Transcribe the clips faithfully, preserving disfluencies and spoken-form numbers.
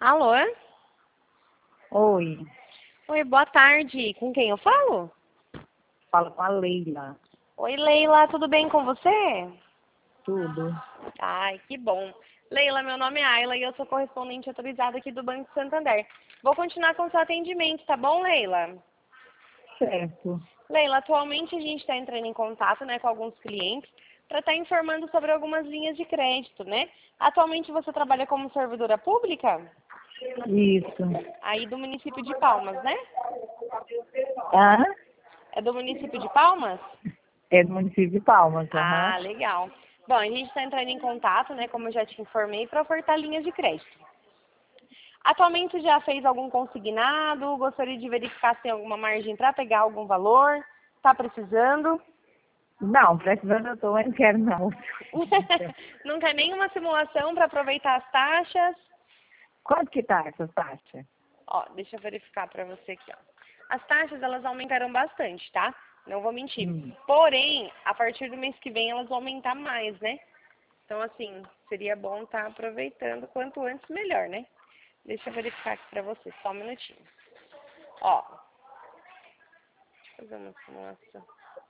Alô? Oi, Oi, boa tarde. Com quem eu falo? fala com a Leila. Oi, Leila, tudo bem com você? Tudo. Ai, que bom. Leila, meu nome é Ayla e eu sou correspondente autorizada aqui do Banco Santander. Vou continuar com o seu atendimento, tá bom, Leila? Certo. Leila, atualmente a gente está entrando em contato, né, com alguns clientes para estar informando sobre algumas linhas de crédito, né? Atualmente você trabalha como servidora pública? Isso. Aí do município de Palmas, né? Hã? É do município de Palmas? É do município de Palmas, aham. Ah, legal. Bom, a gente está entrando em contato, né, como eu já te informei, para ofertar linhas de crédito. Atualmente já fez algum consignado? Gostaria de verificar se tem alguma margem para pegar algum valor? Está precisando? Não, precisando eu tô, eu não quero não. Não quer nenhuma simulação para aproveitar as taxas? Quanto que tá essa taxa? Ó, deixa eu verificar para você aqui, ó. As taxas, elas aumentaram bastante, tá? Não vou mentir. Hum. Porém, a partir do mês que vem, elas vão aumentar mais, né? Então, assim, seria bom estar aproveitando quanto antes melhor, né? Deixa eu verificar aqui pra você, só um minutinho. Ó, deixa eu fazer uma simulação.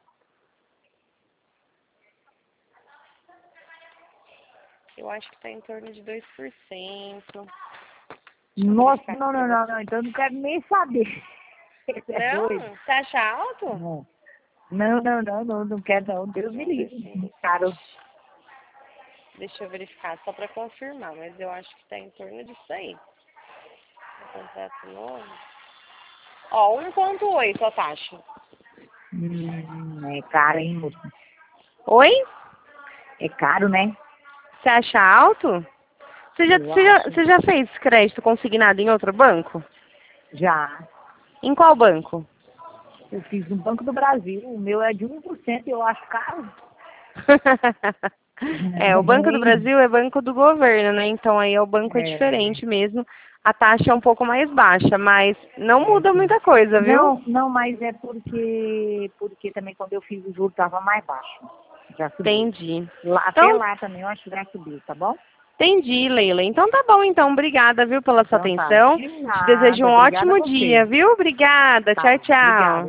Eu acho que tá em torno de dois por cento. Deixa eu Nossa, verificar aqui não, pra não, não, você. não, então eu não quero nem saber. Você é doido? Não? Você acha alto? Não. Não, não, não, não, não quero não. Deus me Um por cento. livre. Caro. Deixa eu verificar só pra confirmar, mas eu acho que tá em torno disso aí. Contrato novo. Ó, um ponto oito a taxa. Hum, é caro, hein, moço? Oi? É caro, né? Você acha alto? Você já, Eu você já, acho. você já fez crédito consignado em outro banco? Já. Em qual banco? Eu fiz no Banco do Brasil. O meu é de um por cento e eu acho caro. É, o Banco do Brasil é banco do governo, né? Então aí o banco é É, diferente mesmo. A taxa é um pouco mais baixa, mas não é, muda sim. muita coisa, viu? Não, não, mas é porque, porque também quando eu fiz o juro estava mais baixo. Já subiu. Entendi. Lá, até Então, lá também eu acho que já subiu, tá bom? entendi, Leila. Então tá bom, então. Obrigada, viu, pela sua Então tá. atenção. De Te desejo nada. um Obrigada a ótimo você. dia, viu? Obrigada. Tchau, Tá. tchau. Obrigada.